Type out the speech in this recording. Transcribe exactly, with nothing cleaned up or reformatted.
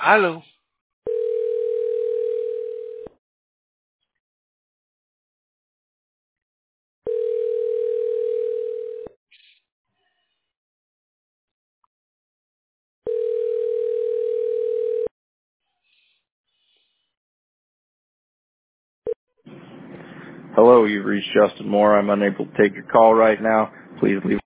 Aló. Hello, you've reached Justin Moore. I'm unable to take your call right now. Please leave